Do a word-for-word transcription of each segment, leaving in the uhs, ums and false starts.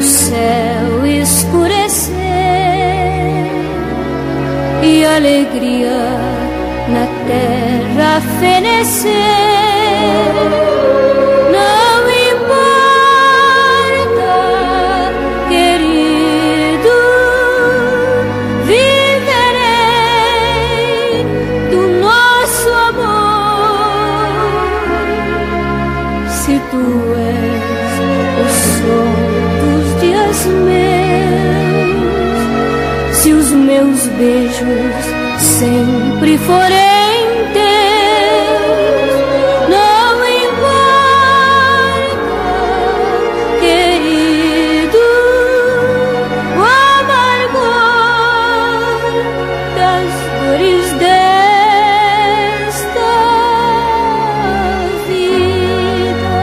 céu escurecer e a alegria na terra fenecer. Não importa, querido, viverei do nosso amor. Se tu és o som dos dias meus, se os meus beijos sempre forem teus, não importa, querido, o amargor das dores desta vida.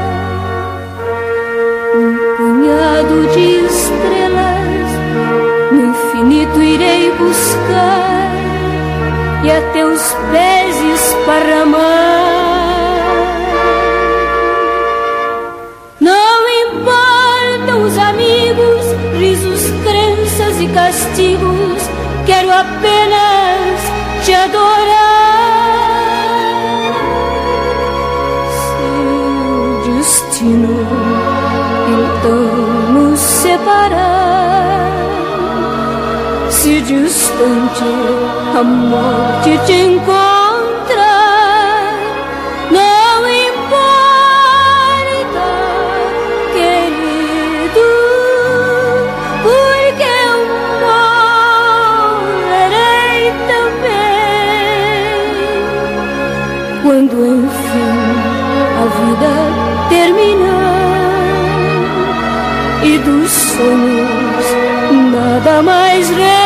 Um punhado de estrelas no infinito irei buscar e a teus pés esparramar. Não importam os amigos, risos, crenças e castigos, quero apenas te adorar. Se o destino então nos separar, se distante a morte te encontrar, não importa, querido, porque eu morrerei também. Quando enfim a vida terminar e dos sonhos nada mais resta,